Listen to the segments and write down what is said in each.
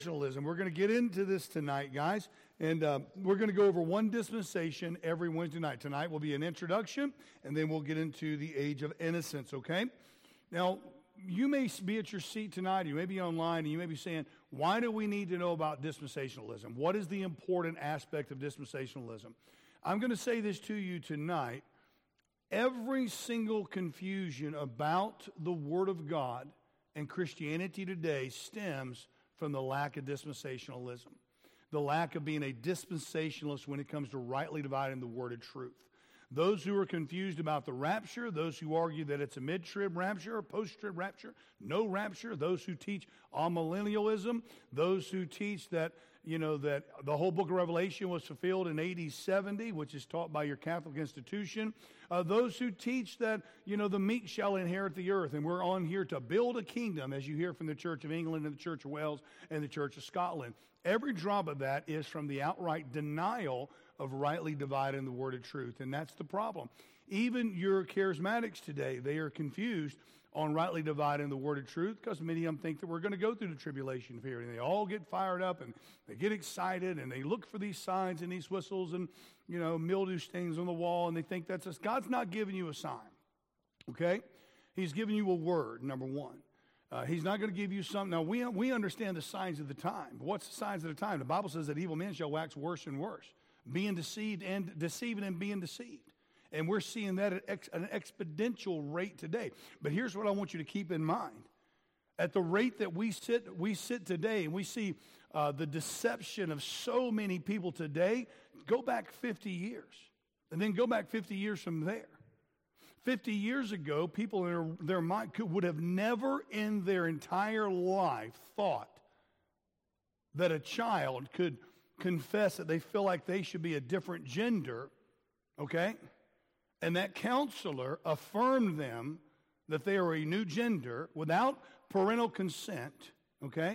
We're going to get into this tonight, guys, and we're going to go over one dispensation every Wednesday night. Tonight will be an introduction, and then we'll get into the age of innocence, okay? Now, you may be at your seat tonight, you may be online, and you may be saying, why do we need to know about dispensationalism? What is the important aspect of dispensationalism? I'm going to say this to you tonight. Every single confusion about the Word of God and Christianity today stems from the lack of dispensationalism, the lack of being a dispensationalist when it comes to rightly dividing the word of truth. Those who are confused about the rapture, those who argue that it's a mid-trib rapture or post-trib rapture, no rapture, those who teach amillennialism, those who teach that, that the whole book of Revelation was fulfilled in AD 70, which is taught by your Catholic institution, those who teach that, the meek shall inherit the earth, and we're on here to build a kingdom, as you hear from the Church of England and the Church of Wales and the Church of Scotland. Every drop of that is from the outright denial of rightly dividing the word of truth, and that's the problem. Even your charismatics today, they are confused on rightly dividing the word of truth because many of them think that we're going to go through the tribulation period, and they all get fired up, and they get excited, and they look for these signs and these whistles and, mildew stains on the wall, and they think that's us. God's not giving you a sign, okay? He's giving you a word, number one. He's not going to give you something. Now, we understand the signs of the time. But what's the signs of the time? The Bible says that evil men shall wax worse and worse, being deceived and deceiving and being deceived. And we're seeing that at an exponential rate today. But here's what I want you to keep in mind. At the rate that we sit today, and we see the deception of so many people today, go back 50 years. And then go back 50 years from there. 50 years ago, people in their mind would have never in their entire life thought that a child could confess that they feel like they should be a different gender, okay? And that counselor affirmed them that they are a new gender without parental consent, okay?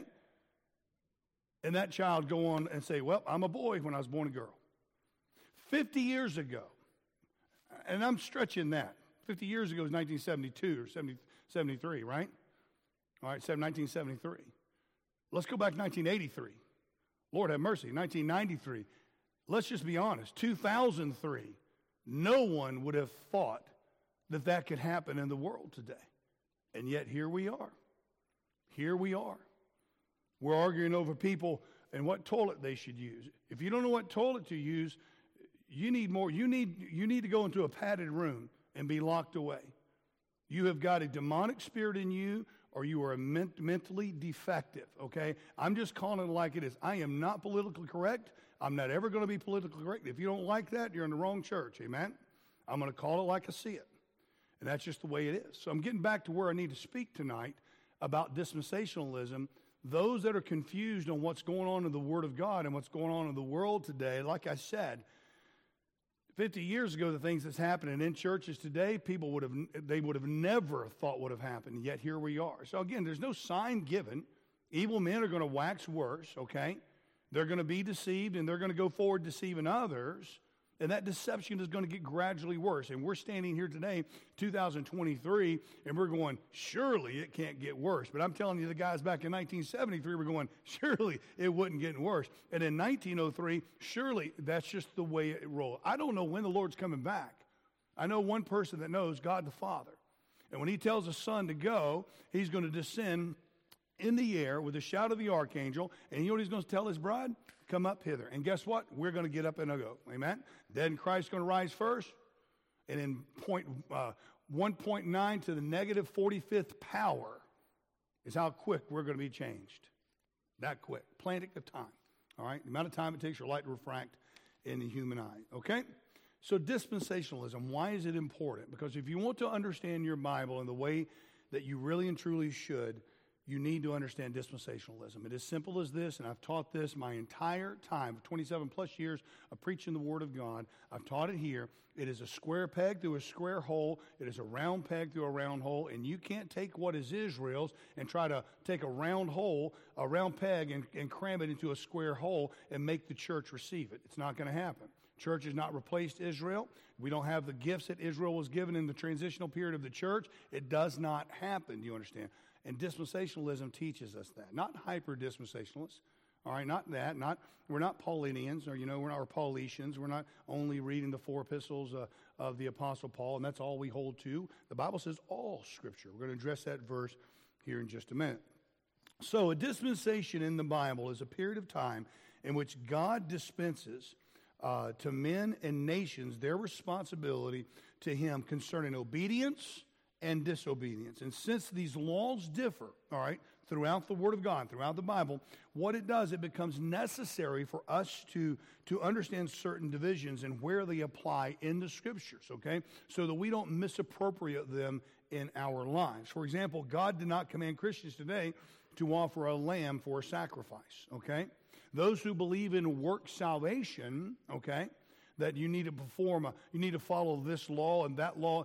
And that child go on and say, well, I'm a boy when I was born a girl. 50 years ago, and I'm stretching that. 50 years ago was 1972 or 73, right? All right, 1973. Let's go back 1983. Lord have mercy, 1993. Let's just be honest, 2003. No one would have thought that that could happen in the world today. And yet here we are. Here we are. We're arguing over people and what toilet they should use. If you don't know what toilet to use, you need more. You need to go into a padded room and be locked away. You have got a demonic spirit in you, or you are mentally defective, okay? I'm just calling it like it is. I am not politically correct. I'm not ever going to be politically correct. If you don't like that, you're in the wrong church, amen? I'm going to call it like I see it. And that's just the way it is. So I'm getting back to where I need to speak tonight about dispensationalism. Those that are confused on what's going on in the Word of God and what's going on in the world today, like I said, 50 years ago, the things that's happening in churches today, people would have never thought would have happened, yet here we are. So again, there's no sign given. Evil men are going to wax worse, okay? They're going to be deceived, and they're going to go forward deceiving others, and that deception is going to get gradually worse. And we're standing here today, 2023, and we're going, surely it can't get worse. But I'm telling you, the guys back in 1973 were going, surely it wouldn't get worse. And in 1903, surely that's just the way it rolled. I don't know when the Lord's coming back. I know one person that knows, God the Father. And when he tells the Son to go, he's going to descend in the air with a shout of the archangel. And you know what he's going to tell his bride? Come up hither. And guess what? We're going to get up and go. Amen? Dead in Christ going to rise first. And in 1.9 to the negative 45th power is how quick we're going to be changed. That quick. Planet of time. All right? The amount of time it takes for light to refract in the human eye. Okay? So dispensationalism, why is it important? Because if you want to understand your Bible in the way that you really and truly should, you need to understand dispensationalism. It is simple as this, and I've taught this my entire time, 27 plus years of preaching the Word of God. I've taught it here. It is a square peg through a square hole. It is a round peg through a round hole, and you can't take what is Israel's and try to take a round hole, a round peg, and cram it into a square hole and make the church receive it. It's not going to happen. Church has not replaced Israel. We don't have the gifts that Israel was given in the transitional period of the church. It does not happen, do you understand? And dispensationalism teaches us that. Not hyper-dispensationalists. All right, not that. We're not Paulinians, or we're not Paulicians. We're not only reading the 4 epistles of the Apostle Paul, and that's all we hold to. The Bible says all Scripture. We're going to address that verse here in just a minute. So, a dispensation in the Bible is a period of time in which God dispenses to men and nations their responsibility to Him concerning obedience and disobedience. And since these laws differ, all right, throughout the Word of God, throughout the Bible, what it does, it becomes necessary for us to understand certain divisions and where they apply in the Scriptures, okay, so that we don't misappropriate them in our lives. For example, God did not command Christians today to offer a lamb for a sacrifice, okay? Those who believe in work salvation, okay, that you need to perform, you need to follow this law and that law,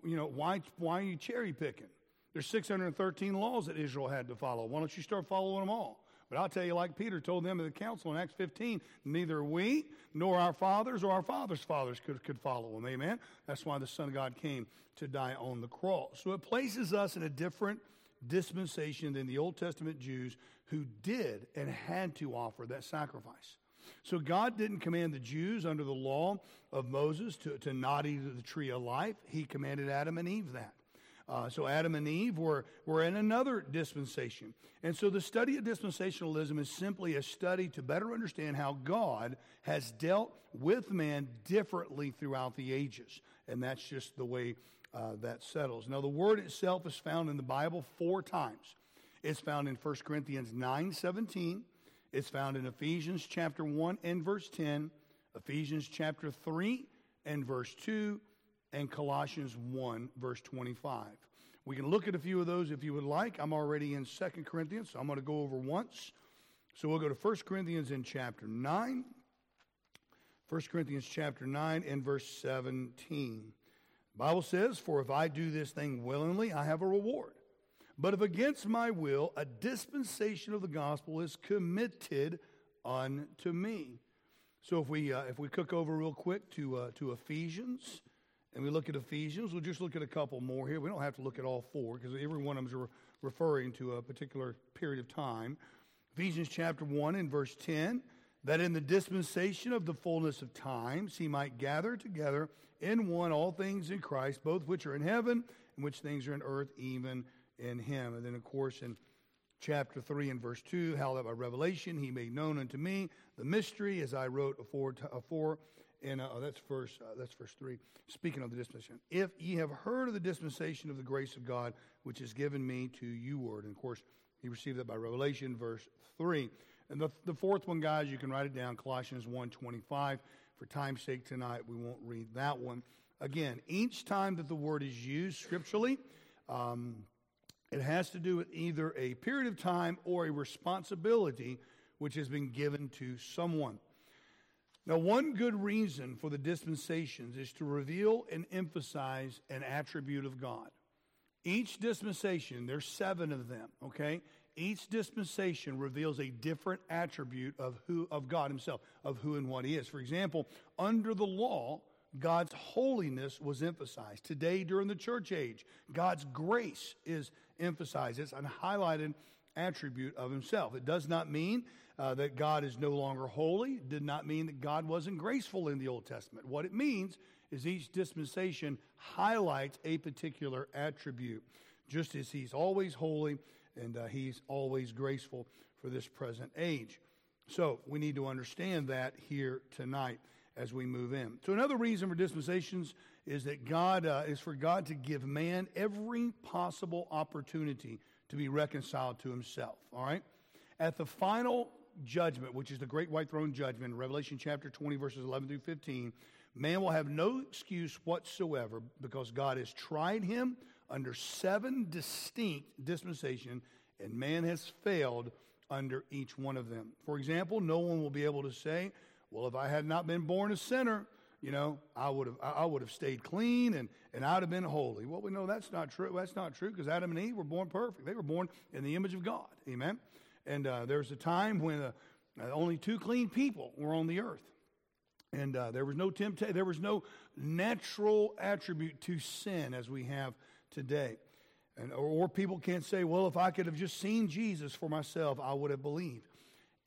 why are you cherry picking? There's 613 laws that Israel had to follow. Why don't you start following them all? But I'll tell you, like Peter told them at the council in Acts 15, neither we nor our fathers or our fathers' fathers could follow them. Amen? That's why the Son of God came to die on the cross. So it places us in a different dispensation than the Old Testament Jews who did and had to offer that sacrifice. So God didn't command the Jews under the law of Moses to not eat of the tree of life. He commanded Adam and Eve that. So Adam and Eve were in another dispensation. And so the study of dispensationalism is simply a study to better understand how God has dealt with man differently throughout the ages. And that's just the way that settles. Now, the word itself is found in the Bible 4 times. It's found in 1 Corinthians 9:17. It's found in Ephesians chapter 1 and verse 10, Ephesians chapter 3 and verse 2, and Colossians 1, verse 25. We can look at a few of those if you would like. I'm already in 2 Corinthians, so I'm going to go over once. So we'll go to 1 Corinthians in chapter 9. 1 Corinthians chapter 9 and verse 17. The Bible says, "For if I do this thing willingly, I have a reward. But if against my will, a dispensation of the gospel is committed unto me." So if we cook over real quick to Ephesians, and we look at Ephesians, we'll just look at a couple more here. We don't have to look at all 4 because every one of them is referring to a particular period of time. Ephesians chapter 1 and verse 10, "That in the dispensation of the fullness of times he might gather together in one all things in Christ, both which are in heaven and which things are in earth, even in him." And then, of course, in chapter 3 and verse 2, "How that by revelation he made known unto me the mystery, as I wrote afore." And that's verse 3. Speaking of the dispensation, "If ye have heard of the dispensation of the grace of God, which is given me to you word." And of course, he received that by revelation, verse 3. And the 4th one, guys, you can write it down, Colossians 1:25. For time's sake tonight, we won't read that one. Again, each time that the word is used scripturally, it has to do with either a period of time or a responsibility which has been given to someone. Now, one good reason for the dispensations is to reveal and emphasize an attribute of God. Each dispensation, there's 7 of them, okay? Each dispensation reveals a different attribute of God himself, of who and what he is. For example, under the law, God's holiness was emphasized. Today, during the church age, God's grace is emphasized. It's a highlighted attribute of himself. It does not mean that God is no longer holy. It did not mean that God wasn't graceful in the Old Testament. What it means is each dispensation highlights a particular attribute, just as he's always holy and he's always graceful for this present age. So we need to understand that here tonight as we move in. So another reason for dispensations is that for God to give man every possible opportunity to be reconciled to himself. All right? At the final judgment, which is the great white throne judgment, Revelation chapter 20, verses 11 through 15, man will have no excuse whatsoever because God has tried him under 7 distinct dispensations, and man has failed under each one of them. For example, no one will be able to say, "Well, if I had not been born a sinner, I would have stayed clean and I'd have been holy." Well, we know that's not true. That's not true because Adam and Eve were born perfect. They were born in the image of God. Amen. And there was a time when only 2 clean people were on the earth, and there was no temptation. There was no natural attribute to sin as we have today. Or people can't say, "Well, if I could have just seen Jesus for myself, I would have believed."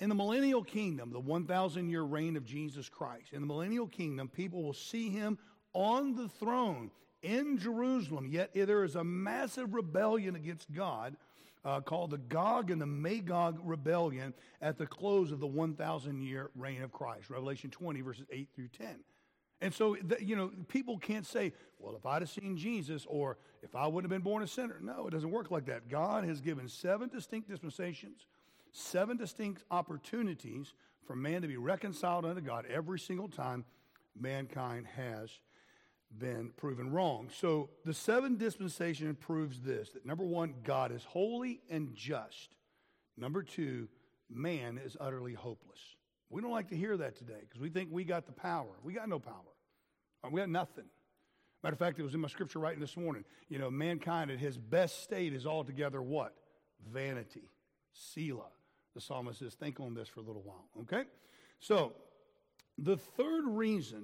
In the millennial kingdom, the 1,000-year reign of Jesus Christ, in the millennial kingdom, people will see him on the throne in Jerusalem. Yet there is a massive rebellion against God called the Gog and the Magog rebellion at the close of the 1,000-year reign of Christ. Revelation 20, verses 8 through 10. And so, people can't say, well, if I'd have seen Jesus or if I wouldn't have been born a sinner. No, it doesn't work like that. God has given 7 distinct dispensations, 7 distinct opportunities for man to be reconciled unto God every single time mankind has been proven wrong. So the 7 dispensation proves this, that number 1, God is holy and just. Number 2, man is utterly hopeless. We don't like to hear that today because we think we got the power. We got no power. We got nothing. Matter of fact, it was in my scripture writing this morning. Mankind at his best state is altogether what? Vanity. Selah. The psalmist says, think on this for a little while. Okay? So, the third reason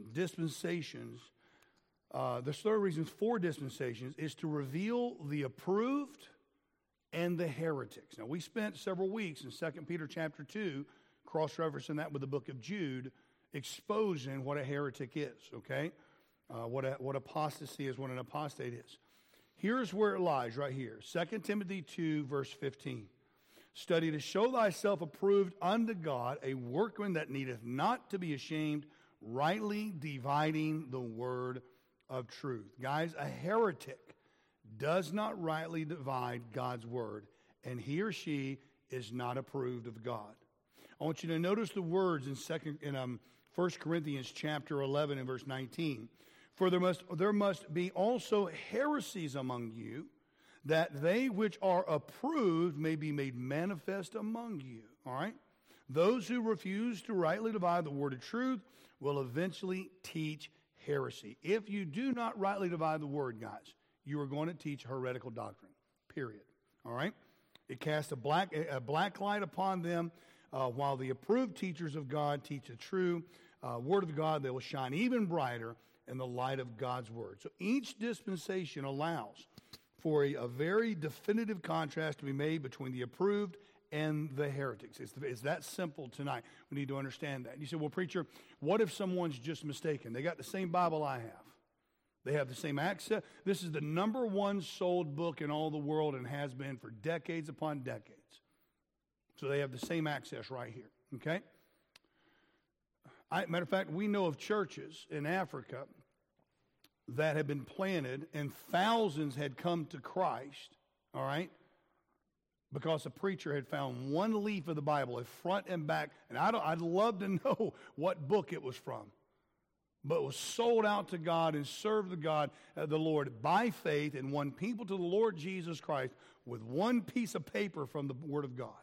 for dispensations is to reveal the approved and the heretics. Now, we spent several weeks in 2 Peter chapter 2, cross-referencing that with the book of Jude, exposing what a heretic is, okay? What apostasy is, what an apostate is. Here's where it lies right here. 2 Timothy 2, verse 15. Study to show thyself approved unto God, a workman that needeth not to be ashamed, rightly dividing the word of truth. Guys, a heretic does not rightly divide God's word, and he or she is not approved of God. I want you to notice the words in 1 Corinthians chapter 11 and verse 19. For there must be also heresies among you, that they which are approved may be made manifest among you. All right? Those who refuse to rightly divide the word of truth will eventually teach heresy. If you do not rightly divide the word, guys, you are going to teach heretical doctrine, period. All right? It casts a black light upon them, while the approved teachers of God teach the true word of God. They will shine even brighter in the light of God's word. So each dispensation allows for a very definitive contrast to be made between the approved and the heretics. It's that simple tonight. We need to understand that. You say, well, preacher, what if someone's just mistaken? They got the same Bible I have. They have the same access. This is the number 1 sold book in all the world and has been for decades upon decades. So they have the same access right here, okay? Matter of fact, we know of churches in Africa that have been planted and thousands had come to Christ, all right, because a preacher had found one leaf of the Bible, a front and back, and I'd love to know what book it was from, but it was sold out to God and served the Lord by faith and won people to the Lord Jesus Christ with one piece of paper from the Word of God.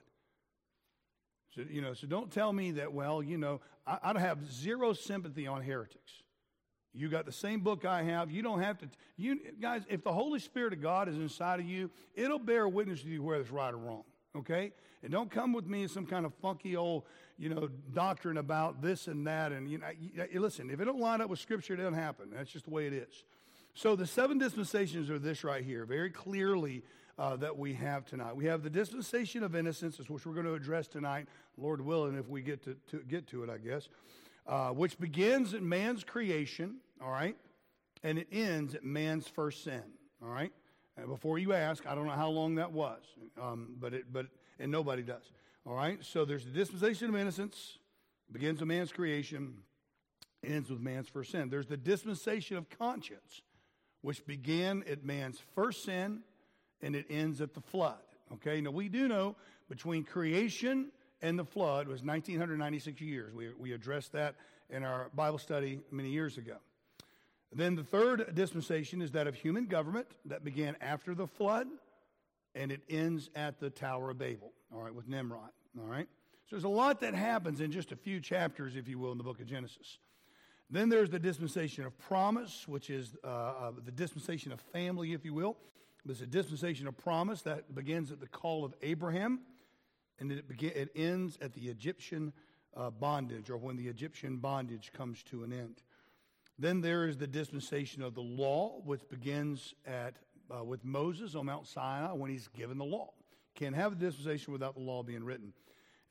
So don't tell me that, I have zero sympathy on heretics. You got the same book I have. You don't have to. Guys, if the Holy Spirit of God is inside of you, it'll bear witness to you whether it's right or wrong, okay? And don't come with me in some kind of funky old, doctrine about this and that. And, listen, if it don't line up with Scripture, it doesn't happen. That's just the way it is. So the 7 dispensations are this right here, very clearly that we have tonight. We have the dispensation of innocence, which we're going to address tonight, Lord willing, if we get to it, I guess, which begins at man's creation, all right, and it ends at man's first sin, all right. And before you ask, I don't know how long that was, and nobody does, all right. So there's the dispensation of innocence, begins with man's creation, ends with man's first sin. There's the dispensation of conscience, which began at man's first sin, and it ends at the flood. Okay, now we do know between creation and the flood was 1996 years. We addressed that in our Bible study many years ago. Then the third dispensation is that of human government that began after the flood, and it ends at the Tower of Babel, all right, with Nimrod, all right? So there's a lot that happens in just a few chapters, if you will, in the book of Genesis. Then there's the dispensation of promise, which is the dispensation of family, if you will. There's a dispensation of promise that begins at the call of Abraham, and it ends at the Egyptian bondage, or when the Egyptian bondage comes to an end. Then there is the dispensation of the law, which begins with Moses on Mount Sinai when he's given the law. Can't have a dispensation without the law being written.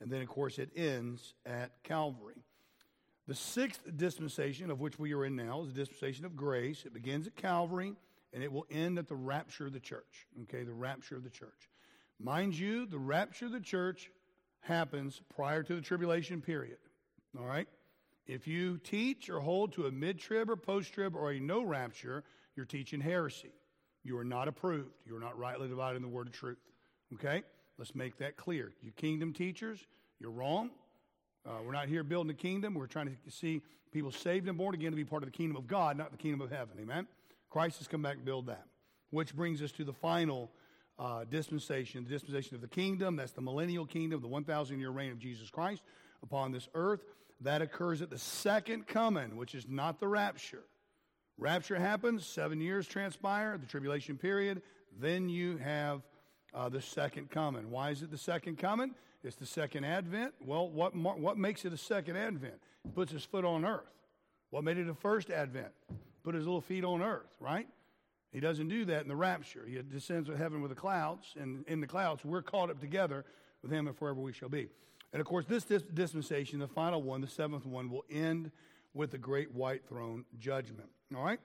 And then, of course, it ends at Calvary. The sixth dispensation, of which we are in now, is the dispensation of grace. It begins at Calvary, and it will end at the rapture of the church. Okay, the rapture of the church. Mind you, the rapture of the church happens prior to the tribulation period. All right? If you teach or hold to a mid-trib or post-trib or a no rapture, you're teaching heresy. You are not approved. You are not rightly dividing the word of truth. Okay? Let's make that clear. You kingdom teachers, you're wrong. We're not here building a kingdom. We're trying to see people saved and born again to be part of the kingdom of God, not the kingdom of heaven. Amen? Christ has come back to build that. Which brings us to the final dispensation, the dispensation of the kingdom. That's the millennial kingdom, the 1,000-year reign of Jesus Christ upon this earth. That occurs at the second coming, which is not the rapture. Rapture happens, 7 years transpire, the tribulation period. Then you have the second coming. Why is it the second coming? It's the second advent. Well, what makes it a second advent? He puts his foot on earth. What made it a first advent? Put his little feet on earth, right? He doesn't do that in the rapture. He descends to heaven with the clouds, and in the clouds we're caught up together with him and forever we shall be. And of course, this dispensation, the final one, the seventh one, will end with the great white throne judgment. All right?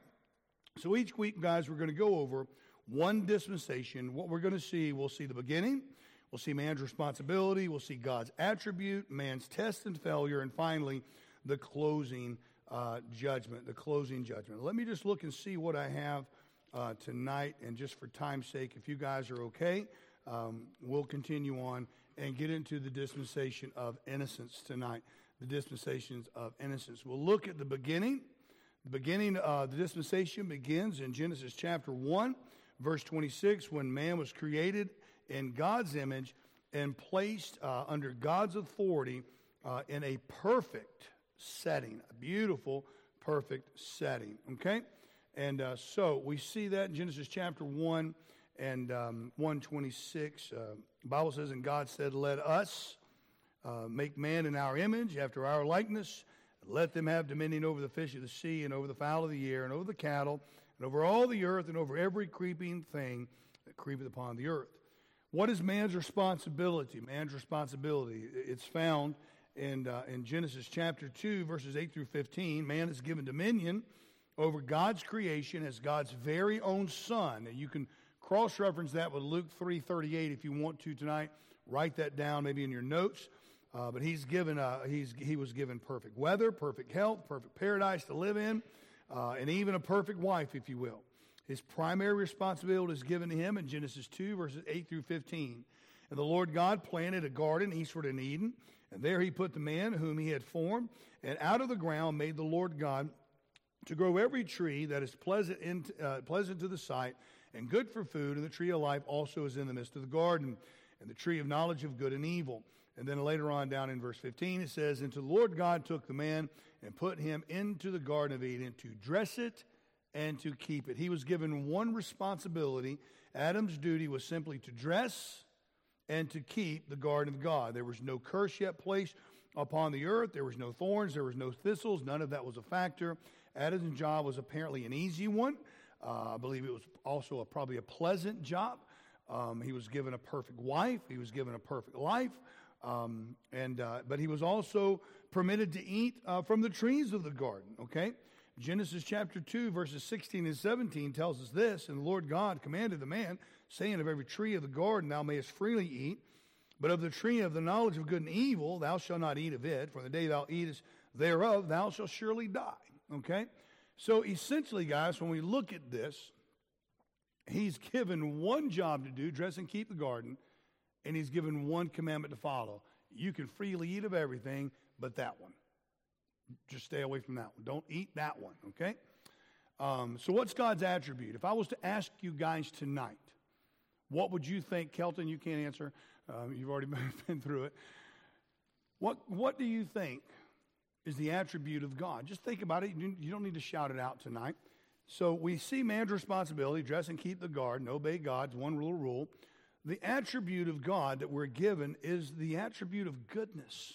So each week, guys, we're going to go over one dispensation. What we're going to see, we'll see the beginning, we'll see man's responsibility, we'll see God's attribute, man's test and failure, and finally, the closing judgment, the closing judgment. Let me just look and see what I have tonight, and just for time's sake, if you guys are okay, we'll continue on and get into the dispensation of innocence tonight, the dispensations of innocence. We'll look at the beginning. The beginning of the dispensation begins in Genesis chapter 1, verse 26, when man was created in God's image and placed under God's authority in a perfect setting, a beautiful, perfect setting, okay? And so we see that in Genesis chapter 1 and 1:26. The Bible says, and God said, let us make man in our image, after our likeness, and let them have dominion over the fish of the sea, and over the fowl of the air, and over the cattle, and over all the earth, and over every creeping thing that creepeth upon the earth. What is man's responsibility? Man's responsibility, it's found in Genesis chapter 2, verses 8 through 15. Man is given dominion over God's creation as God's very own son. And you can cross-reference that with Luke 3:38 if you want to tonight. Write that down maybe in your notes. But he was given perfect weather, perfect health, perfect paradise to live in, and even a perfect wife, if you will. His primary responsibility is given to him in Genesis 2, verses 8 through 15. And the Lord God planted a garden eastward in Eden, and there he put the man whom he had formed, and out of the ground made the Lord God to grow every tree that is pleasant to the sight and good for food, and the tree of life also is in the midst of the garden, and the tree of knowledge of good and evil. And then later on down in verse 15 it says, and the Lord God took the man and put him into the Garden of Eden to dress it and to keep it. He was given one responsibility. Adam's duty was simply to dress and to keep the garden of God. There was no curse yet placed upon the earth. There was no thorns. There was no thistles. None of that was a factor. Adam's job was apparently an easy one. I believe it was also probably a pleasant job. He was given a perfect wife. He was given a perfect life. But he was also permitted to eat from the trees of the garden, okay? Genesis chapter 2, verses 16 and 17 tells us this, and the Lord God commanded the man, saying, of every tree of the garden thou mayest freely eat, but of the tree of the knowledge of good and evil thou shalt not eat of it, for the day thou eatest thereof thou shalt surely die, okay? So essentially, guys, when we look at this, he's given one job to do, dress and keep the garden, and he's given one commandment to follow. You can freely eat of everything, but that one. Just stay away from that one. Don't eat that one, okay? So what's God's attribute? If I was to ask you guys tonight, what would you think? Kelton, you can't answer. You've already been through it. What do you think is the attribute of God? Just think about it. You don't need to shout it out tonight. So we see man's responsibility, dress and keep the garden, obey God's one rule. The attribute of God that we're given is the attribute of goodness,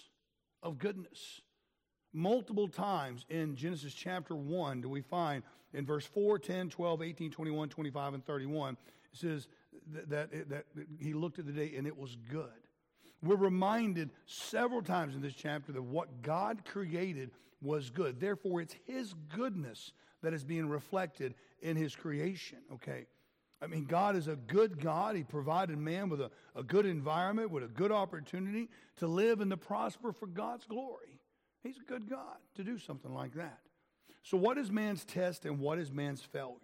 Multiple times in Genesis chapter 1 do we find in verse 4, 10, 12, 18, 21, 25, and 31, it says that he looked at the day and it was good. We're reminded several times in this chapter that what God created was good. Therefore, it's His goodness that is being reflected in His creation, okay? I mean, God is a good God. He provided man with a good environment, with a good opportunity to live and to prosper for God's glory. He's a good God to do something like that. So what is man's test and what is man's failure?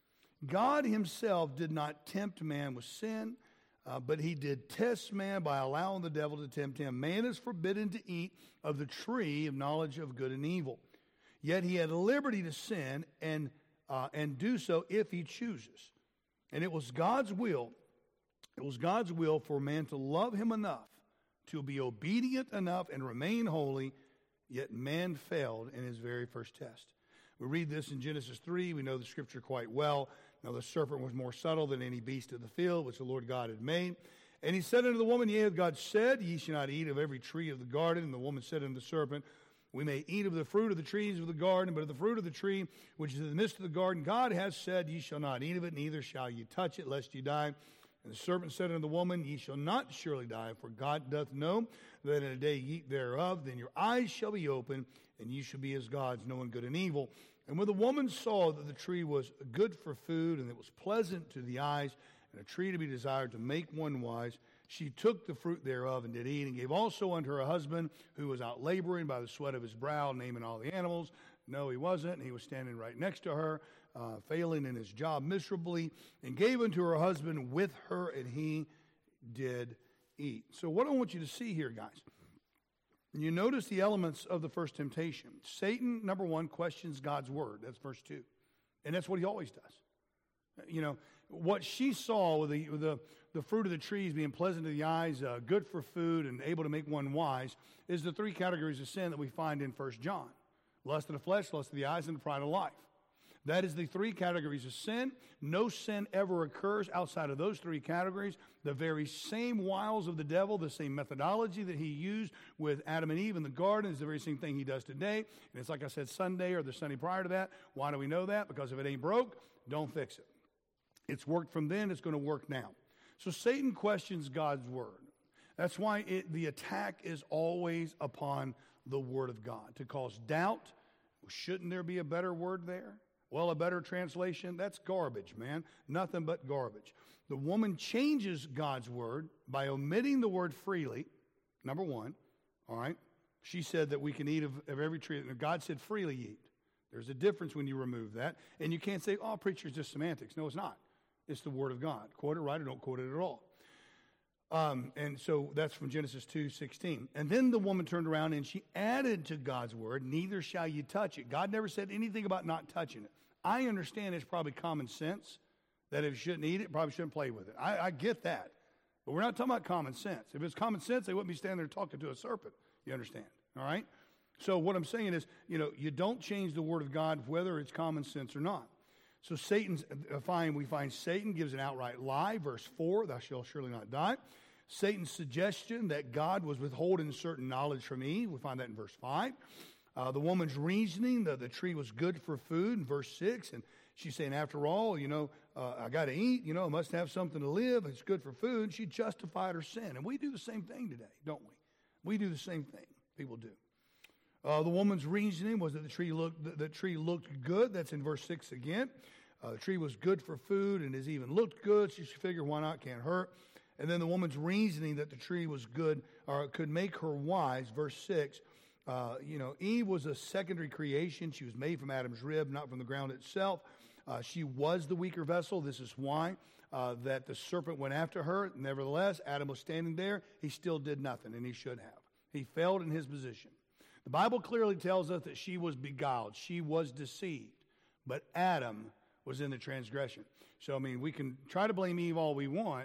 God Himself did not tempt man with sin, but He did test man by allowing the devil to tempt him. Man is forbidden to eat of the tree of knowledge of good and evil. Yet he had liberty to sin and do so if he chooses. And it was God's will. It was God's will for man to love Him enough, to be obedient enough and remain holy. Yet man failed in his very first test. We read this in Genesis 3. We know the scripture quite well. Now the serpent was more subtle than any beast of the field, which the Lord God had made. And he said unto the woman, Yea, God said, Ye shall not eat of every tree of the garden. And the woman said unto the serpent, We may eat of the fruit of the trees of the garden, but of the fruit of the tree which is in the midst of the garden, God has said, Ye shall not eat of it, neither shall ye touch it, lest ye die. And the serpent said unto the woman, Ye shall not surely die, for God doth know that in a day ye eat thereof, then your eyes shall be opened, and ye shall be as gods, knowing good and evil. And when the woman saw that the tree was good for food, and it was pleasant to the eyes, and a tree to be desired to make one wise, she took the fruit thereof and did eat, and gave also unto her husband, who was out laboring by the sweat of his brow, naming all the animals. No, he wasn't. He was standing right next to her, failing in his job miserably, and gave unto her husband with her, and he did eat. So what I want you to see here, guys, you notice the elements of the first temptation. Satan, number one, questions God's word. That's verse 2. And that's what he always does. You know, what she saw with the fruit of the trees being pleasant to the eyes, good for food, and able to make one wise, is the three categories of sin that we find in 1 John. Lust of the flesh, lust of the eyes, and the pride of life. That is the three categories of sin. No sin ever occurs outside of those three categories. The very same wiles of the devil, the same methodology that he used with Adam and Eve in the garden is the very same thing he does today. And it's like I said Sunday or the Sunday prior to that. Why do we know that? Because if it ain't broke, don't fix it. It's worked from then, it's going to work now. So Satan questions God's word. That's why the attack is always upon the word of God, to cause doubt. Shouldn't there be a better word there? Well, a better translation, that's garbage, man. Nothing but garbage. The woman changes God's word by omitting the word freely, number one, all right? She said that we can eat of every tree. God said freely eat. There's a difference when you remove that. And you can't say, oh, preacher, it's just semantics. No, it's not. It's the word of God. Quote it right or don't quote it at all. And so that's from Genesis 2:16. And then the woman turned around and she added to God's word, neither shall you touch it. God never said anything about not touching it. I understand it's probably common sense that if you shouldn't eat it, probably shouldn't play with it. I get that. But we're not talking about common sense. If it's common sense, they wouldn't be standing there talking to a serpent. You understand? All right? So what I'm saying is, you don't change the word of God whether it's common sense or not. So we find Satan gives an outright lie. Verse 4, thou shalt surely not die. Satan's suggestion that God was withholding certain knowledge from Eve. We find that in verse 5. The woman's reasoning that the tree was good for food in verse 6. And she's saying, after all, I got to eat. I must have something to live. It's good for food. She justified her sin. And we do the same thing today, don't we? We do the same thing. People do. The woman's reasoning was that the tree looked good. That's in verse 6 again. The tree was good for food and has even looked good. She figured, why not? Can't hurt. And then the woman's reasoning that the tree was good or could make her wise. Verse 6. Eve was a secondary creation. She was made from Adam's rib, not from the ground itself. She was the weaker vessel. This is why that the serpent went after her. Nevertheless, Adam was standing there. He still did nothing, and he should have. He failed in his position. The Bible clearly tells us that she was beguiled. She was deceived. But Adam was in the transgression. So, we can try to blame Eve all we want.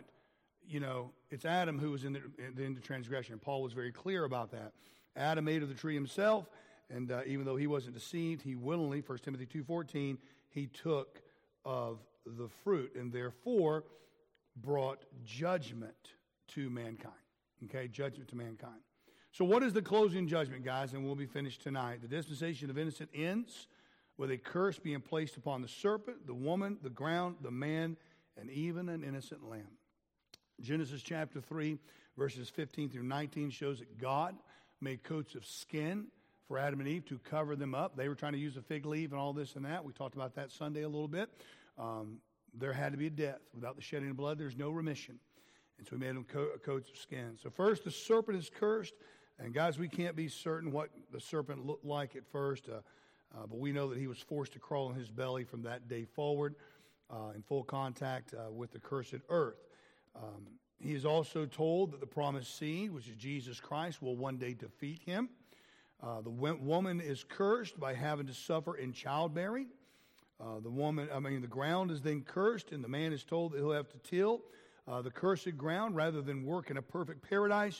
It's Adam who was in the transgression. Paul was very clear about that. Adam ate of the tree himself, and even though he wasn't deceived, he willingly, 1 Timothy 2:14, he took of the fruit, and therefore brought judgment to mankind. Okay, judgment to mankind. So what is the closing judgment, guys? And we'll be finished tonight. The dispensation of innocence ends with a curse being placed upon the serpent, the woman, the ground, the man, and even an innocent lamb. Genesis chapter 3, Verses 15 through 19 shows that God made coats of skin for Adam and Eve to cover them up. They were trying to use a fig leaf and all this and that. We talked about that Sunday a little bit. There had to be a death. Without the shedding of blood, there's no remission. And so he made them coats of skin. So first, the serpent is cursed. And guys, we can't be certain what the serpent looked like at first, but we know that he was forced to crawl on his belly from that day forward in full contact with the cursed earth. He is also told that the promised seed, which is Jesus Christ, will one day defeat him. The woman is cursed by having to suffer in childbearing. The ground is then cursed, and the man is told that he'll have to till the cursed ground rather than work in a perfect paradise.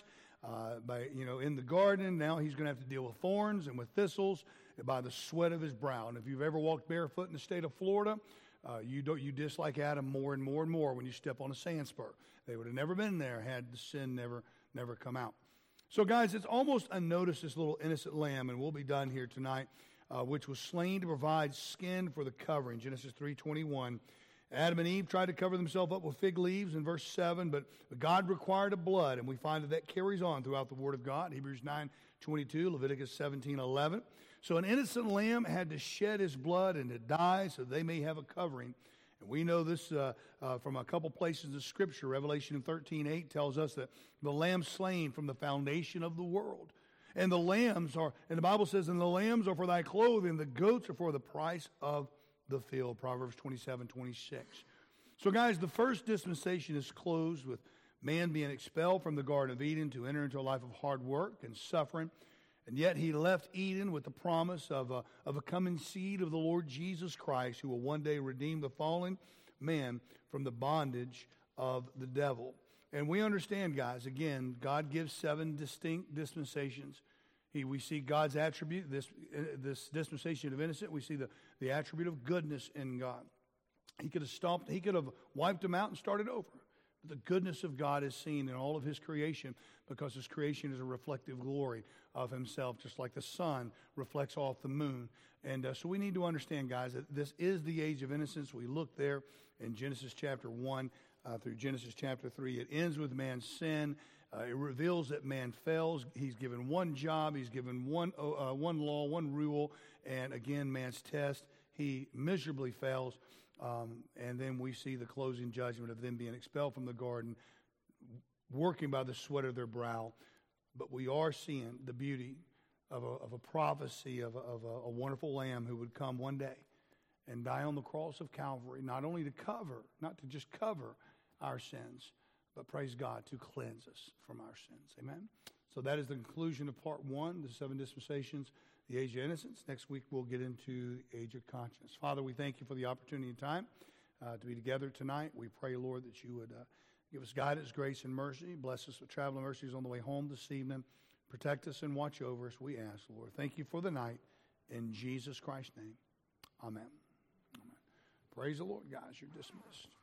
In the garden, now he's going to have to deal with thorns and with thistles by the sweat of his brow. And if you've ever walked barefoot in the state of Florida, you dislike Adam more and more and more when you step on a sand spur. They would have never been there had the sin never come out. So, guys, it's almost unnoticed, this little innocent lamb, and we'll be done here tonight, which was slain to provide skin for the covering. Genesis 3:21. Adam and Eve tried to cover themselves up with fig leaves in verse 7, but God required a blood, and we find that carries on throughout the Word of God. Hebrews 9:22, Leviticus 17:11. So an innocent lamb had to shed his blood and to die so they may have a covering. And we know this from a couple places of Scripture. Revelation 13:8 tells us that the lamb slain from the foundation of the world. And the Bible says, and the lambs are for thy clothing, the goats are for the price of the field. Proverbs 27:26. So guys, the first dispensation is closed with man being expelled from the Garden of Eden to enter into a life of hard work and suffering. And yet he left Eden with the promise of a coming seed of the Lord Jesus Christ, who will one day redeem the fallen man from the bondage of the devil. And we understand, guys, again, God gives 7 distinct dispensations. We see God's attribute, this dispensation of innocence. We see the attribute of goodness in God. He could have wiped them out and started over. But the goodness of God is seen in all of his creation, because his creation is a reflective glory of himself, just like the sun reflects off the moon. And so we need to understand, guys, that this is the age of innocence. We look there in Genesis chapter 1 through Genesis chapter 3. It ends with man's sin. It reveals that man fails. He's given one job. He's given one law, one rule. And again, man's test, he miserably fails. And then we see the closing judgment of them being expelled from the garden, working by the sweat of their brow. But we are seeing the beauty of a prophecy of a wonderful lamb who would come one day and die on the cross of Calvary, not to just cover our sins, but praise God, to cleanse us from our sins. Amen? So that is the conclusion of part 1, the 7 dispensations, the age of innocence. Next week we'll get into the age of conscience. Father, we thank you for the opportunity and time to be together tonight. We pray, Lord, that you would give us guidance, grace, and mercy. Bless us with traveling mercies on the way home this evening. Protect us and watch over us, we ask, Lord. Thank you for the night. In Jesus Christ's name, amen. Amen. Praise the Lord, guys. You're dismissed.